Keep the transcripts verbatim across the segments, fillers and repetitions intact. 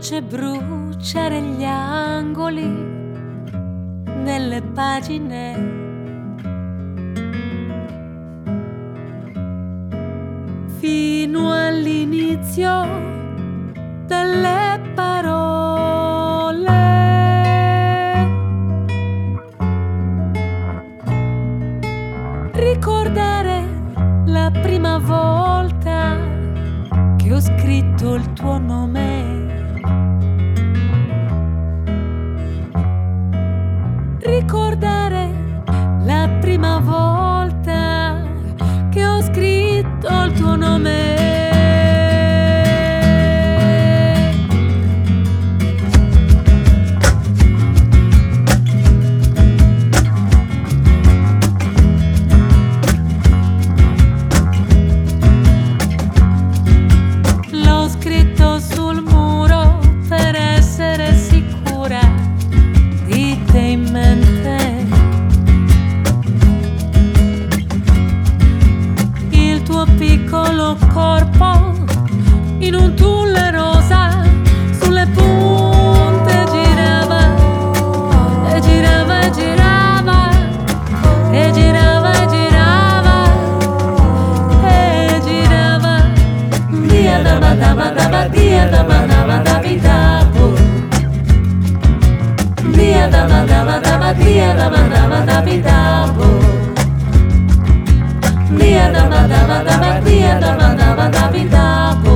piace bruciare gli angoli delle pagine, fino all'inizio delle parole. Ricordare la prima volta che ho scritto il tuo nome. Ricordare la prima volta che ho scritto il tuo nome. L'ho scritto sul muro per essere sicura di te in mente. Il tuo piccolo corpo in un tulle rosa sulle punte girava e girava e girava e girava e girava e girava. Dia da ba da ba da ba, dia da ba da ba da bi da bo. Dia da ba da ba da ba, dia da ba da ba da bi da bo. Dia da ba da ba da ba, dia da ba da ba da bi da bo.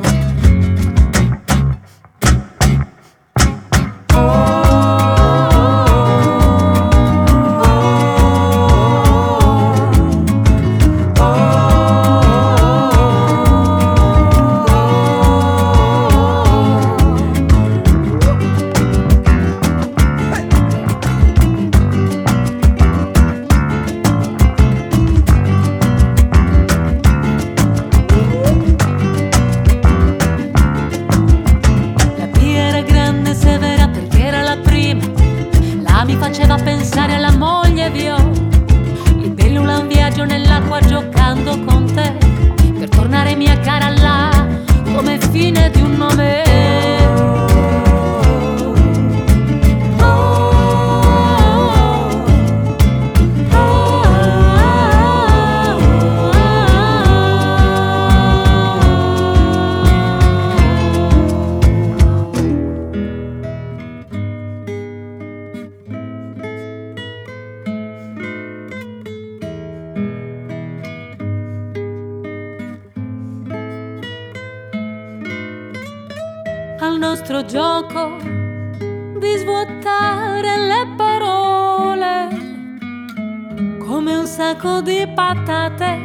Mi faceva pensare alla moglie Vio, libellula un viaggio nell'acqua giocando con te, per tornare mia cara là, come fine di un nome. Al nostro gioco di svuotare le parole come un sacco di patate,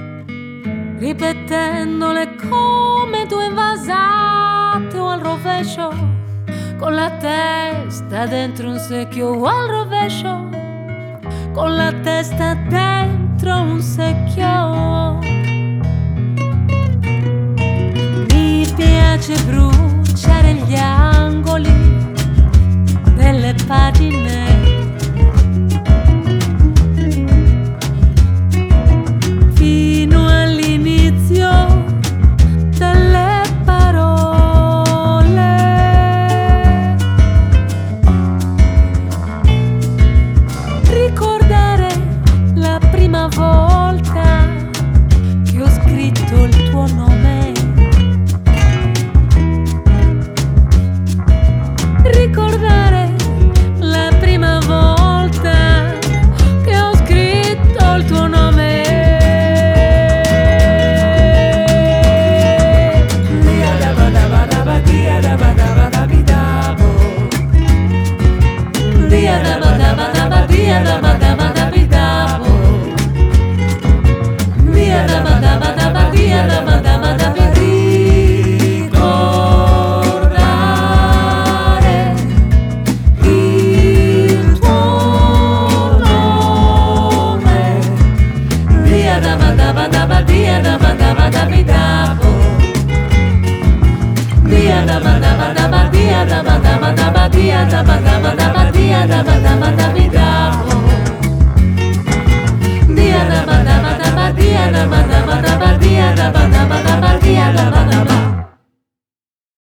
ripetendole come due vasate o al rovescio, con la testa dentro un secchio o al rovescio, con la testa dentro un secchio. Mi piace bruciare gli angoli delle pagine, fino all'inizio delle parole. Ricordare la prima volta che ho scritto il tuo nome. Ricordare la prima volta che ho scritto il tuo nome. Dia da ba da ba da ba, dia da ba da ba da bi da bo. Dia da ba da ba da ba, dia da ba da ba da bi da bo. Dia da ba da ba da ba, dia da ba da ba da bi. Dia da ba da ba da ba, dia da ba da ba da bi da bo. Dia da ba da ba da ba, dia da ba da ba da ba, dia da ba da ba da ba, dia da ba da ba da bi da.